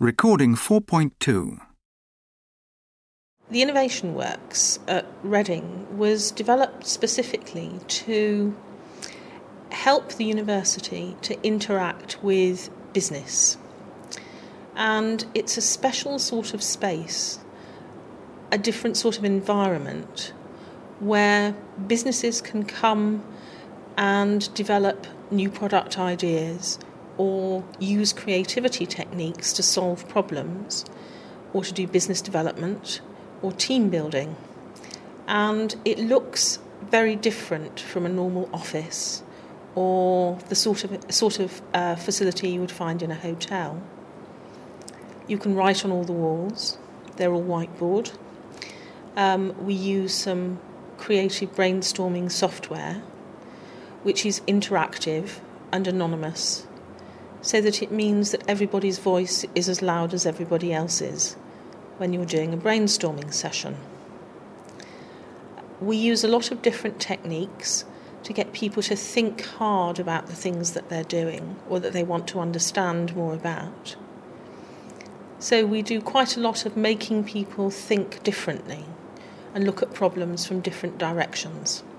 Recording 4.2. The Innovation Works at Reading was developed specifically to help the university to interact with business. And it's a special sort of space, a different sort of environment where businesses can come and develop new product ideas or use creativity techniques to solve problems or to do business development or team building. And it looks very different from a normal office or the sort of facility you would find in a hotel. You can write on all the walls. They're all whiteboard. We use some creative brainstorming software which is interactive and anonymous, so that it means that everybody's voice is as loud as everybody else's when you're doing a brainstorming session. We use a lot of different techniques to get people to think hard about the things that they're doing or that they want to understand more about. So we do quite a lot of making people think differently and look at problems from different directions.